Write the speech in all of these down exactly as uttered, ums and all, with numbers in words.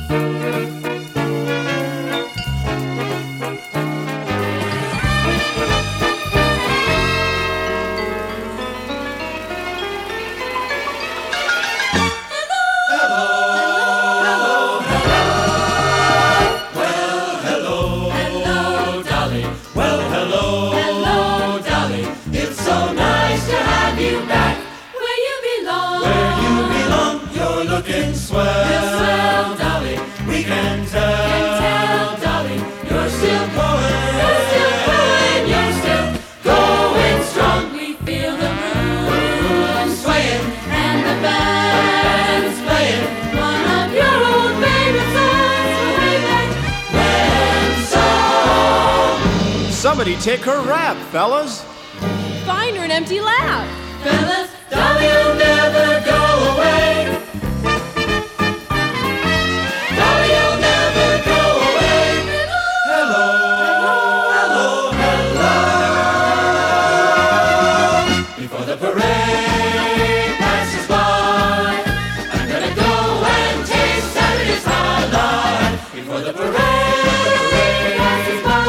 Somebody take her rap, fellas. Find her an empty lap. Fellas, Dolly'll never go away. Dolly'll never go away. Hello, hello, hello, hello. Before the parade passes by, I'm gonna go and taste Saturday's highlight. Before the parade passes by,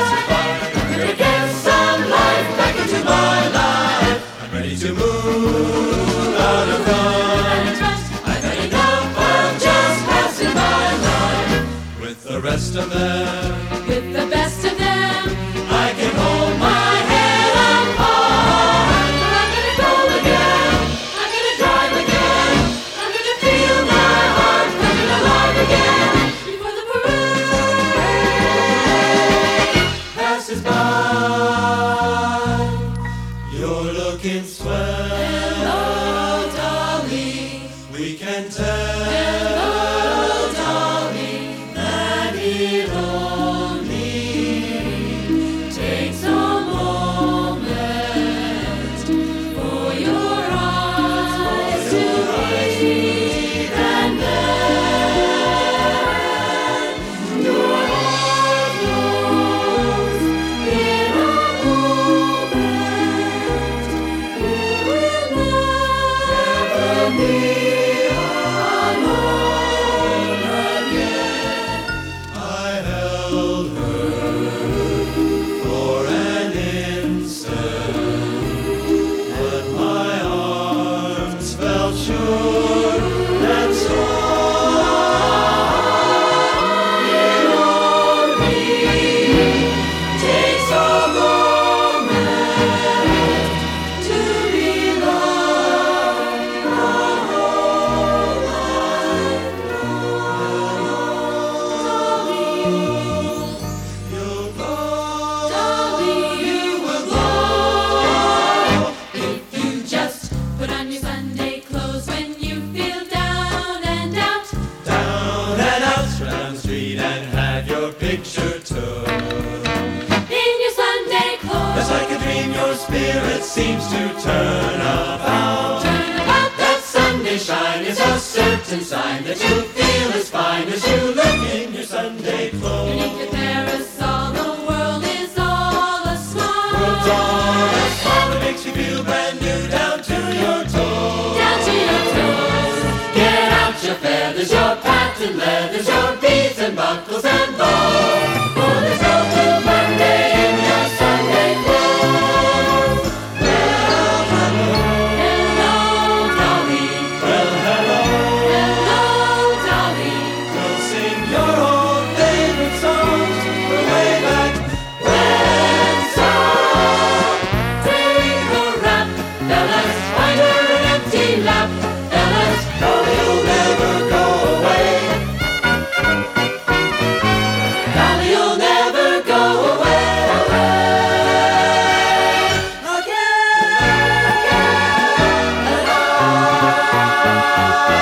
to move out of rush. I've had enough of just passing by life. With the rest of them, with the best of them, I can hold my head up high. But I'm gonna go again, I'm gonna drive again, I'm gonna feel my heart coming alive again. before the parade passes by. You're looking swell. Hello, Dolly. We can tell. Hello, Dolly. That it only Takes a moment for your eyes to meet, and then your heart knows in a moment you will never be alone again. I held her for an instant, but my arms felt sure that all it only Takes a moment to be loved the whole life long. you'll go. Dolly, you will go if you just put on your Sunday clothes when you feel down and out. Down and out, straight down the street and have your picture took. In your Sunday clothes, Just like a dream, your spirit seems to turn about. turn about That Sunday shine is a certain sign that you feel as fine as you look in your Sunday beneath clothes. your parasol. The world is all a smile. World's all a smile that makes you feel brand new down to your toes. Down to your toes. Get out your feathers, your patent leathers, your beads and buckles and bows. For there's no blue Monday in your Sunday clothes. Well, hello, Hello, Dolly. well, hello. Hello, Dolly. We'll sing your old favorite songs from way back when. So Take a rap, fellas. Find her an empty lap, fellas. Dolly'll never go away. Dolly'll never go away. Again, again,